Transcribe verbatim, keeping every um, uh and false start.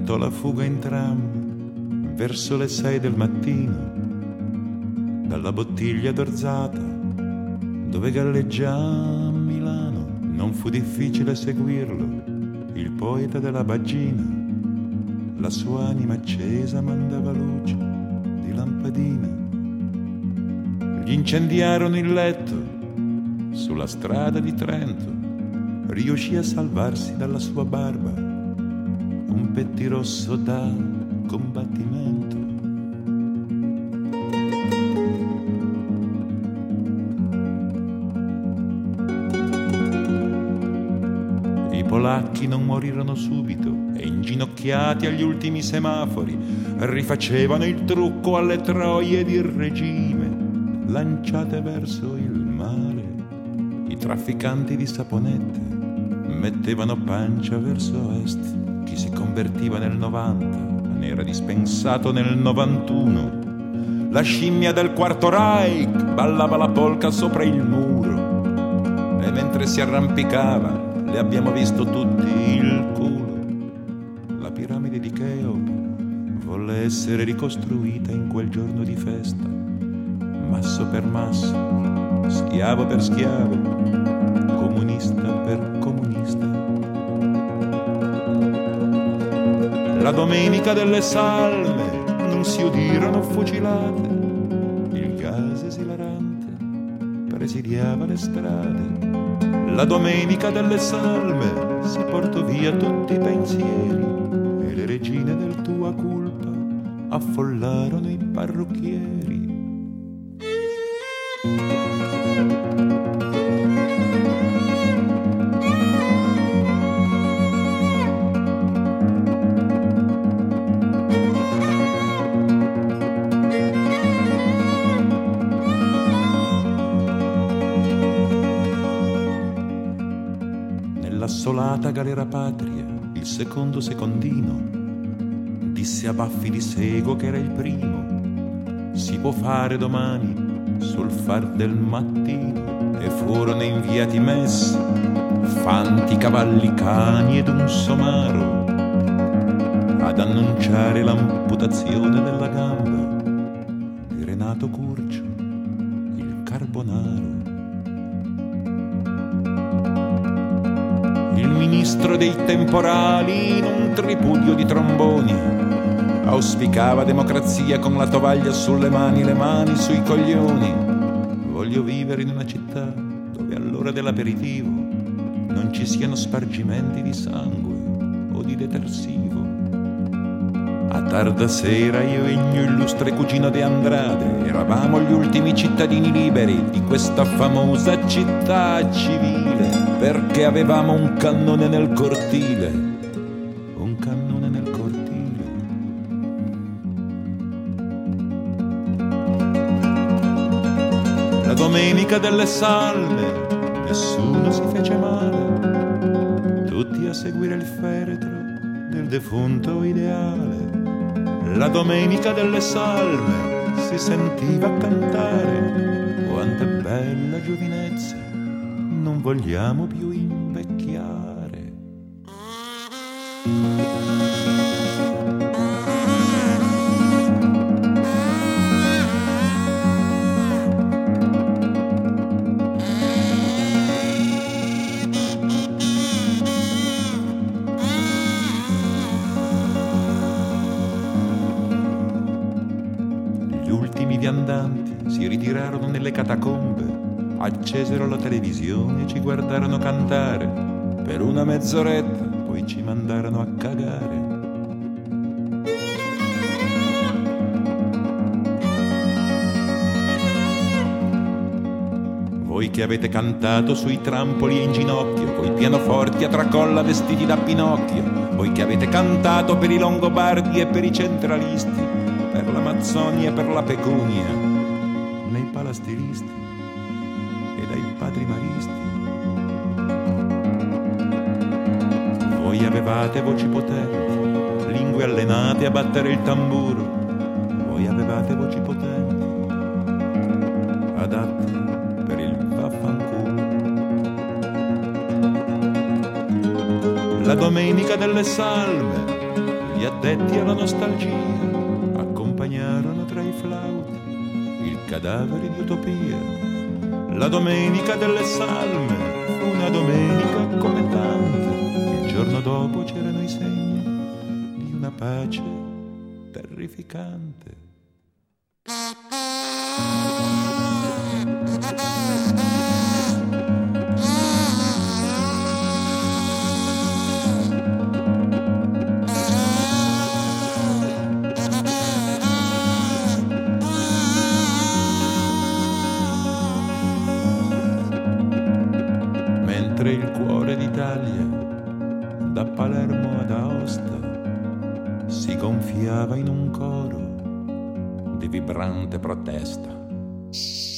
tentò la fuga in tram verso le sei del mattino dalla bottiglia d'orzata dove galleggia a Milano. Non fu difficile seguirlo, il poeta della Baggina, la sua anima accesa mandava luce di lampadina. Gli incendiarono il letto sulla strada di Trento, riuscì a salvarsi dalla sua barba un pettirosso da combattimento. I polacchi non morirono subito e inginocchiati agli ultimi semafori rifacevano il trucco alle troie di regime lanciate verso il mare. I trafficanti di saponette mettevano pancia verso est. Chi si convertiva nel novanta ne era dispensato nel novantuno. La scimmia del quarto Reich ballava la polca sopra il muro e mentre si arrampicava le abbiamo visto tutti il culo. La piramide di Cheope volle essere ricostruita in quel giorno di festa, masso per masso, schiavo per schiavo, comunista per comunista. La domenica delle salme non si udirono fucilate, il gas esilarante presidiava le strade. La domenica delle salme si portò via tutti i pensieri e le regine del tua colpa affollarono i parrucchieri. L'assolata galera patria, il secondo secondino disse a baffi di sego che era il primo. Si può fare domani sul far del mattino. E furono inviati messi fanti, cavalli, cani ed un somaro ad annunciare l'amputazione della gamba di Renato Curcio, il carbonaro. Il ministro dei temporali in un tripudio di tromboni auspicava democrazia con la tovaglia sulle mani, le mani sui coglioni. Voglio vivere in una città dove all'ora dell'aperitivo non ci siano spargimenti di sangue o di detersivo. A tarda sera io e il mio illustre cugino De Andrade eravamo gli ultimi cittadini liberi di questa famosa città civile, perché avevamo un cannone nel cortile, un cannone nel cortile. La domenica delle salme nessuno si fece male, tutti a seguire il feretro del defunto ideale. La domenica delle salme si sentiva cantare: quanta bella giovinezza, non vogliamo più invecchiare. Gli ultimi viandanti si ritirarono nelle catacombe, accesero la televisione e ci guardarono cantare per una mezz'oretta, poi ci mandarono a cagare. Voi che avete cantato sui trampoli e in ginocchio, coi pianoforti a tracolla vestiti da Pinocchio, voi che avete cantato per i longobardi e per i centralisti, per l'Amazzonia e per la pecunia, nei palastiristi e dai padri maristi. Voi avevate voci potenti, lingue allenate a battere il tamburo. Voi avevate voci potenti, adatte per il vaffanculo. La domenica delle salme gli addetti alla nostalgia accompagnarono tra i flauti il cadavere di Utopia. La domenica delle salme fu una domenica come tante. Il giorno dopo c'erano i segni di una pace terrificante. Mentre il cuore d'Italia da Palermo ad Aosta si gonfiava in un coro di vibrante protesta.